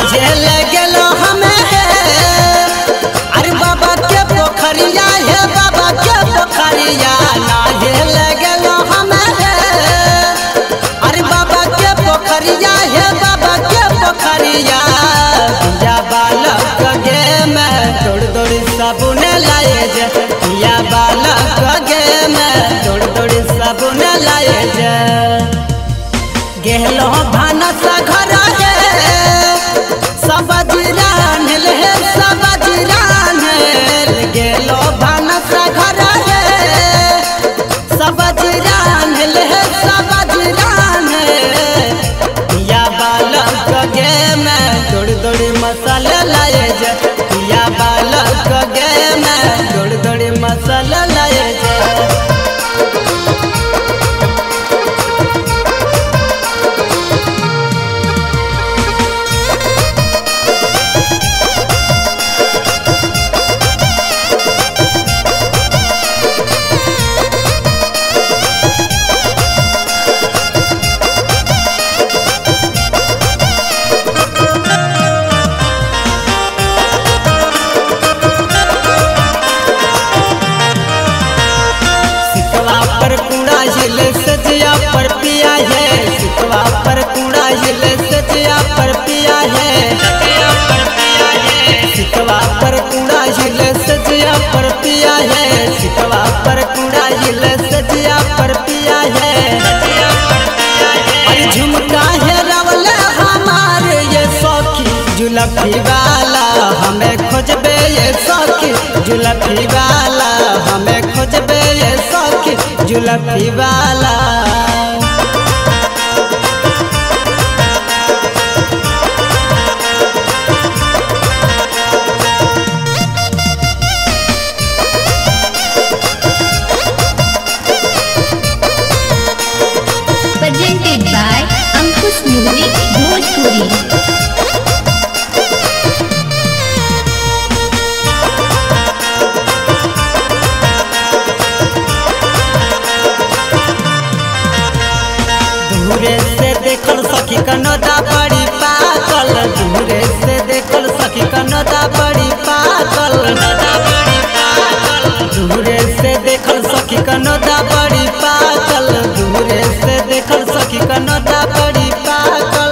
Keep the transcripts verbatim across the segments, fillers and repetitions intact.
नाहे ले गेलो हमें अरे बाबा के पोखरिया हे बाबा के पोखरिया नाहे ले गेलो हमें अरे बाबा के पोखरिया हे बाबा के पोखरिया या बालक गे मैं दौड़ दौड़ साबुन लाए जे या बालक गे मैं दौड़ दौड़ साबुन लाए जे गेलो भानस घर गे सब जिरान ले सब जिरान गेलो भानस घर गे सब जिरान ले सब जिरान या बालक गे मैं दौड़ दौड़ मसाला लाए जे या बालक गे मैं दौड़ दौड़ मसाला लाए जे सजिया पर पिया है सिकवा पर कूड़ा हिल सजिया पर पिया है सिकवा पर कूड़ा हिल सजिया पर पिया है सिकवा पर कूड़ा हिल सजिया पर पिया है अरे झुमका है रवला हमारे ये सौखी जुलफी वाला हमें खोजबे ये सौखी जुलफी वाला हमें खोजबे ये सौखी जुलफी वाला presented by Ankush Music Bhojpuri। दूरे से देखल सखी कनोदा बड़ी पागल दूरे से देखल सखी कनोदा बड़ी पागल दूरे से देखल सखी कनोदा बड़ी पागल दूरे से देखल सखी कनोदा बड़ी पागल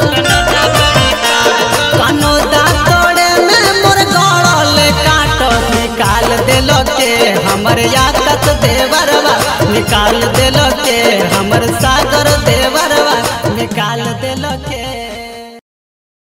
कनोदा तोड़े में मोर गड़ल काट निकाल देलो के हमर याकत देवरवा निकाल देलो के हमर सागर देवरवा निकाल देलो के।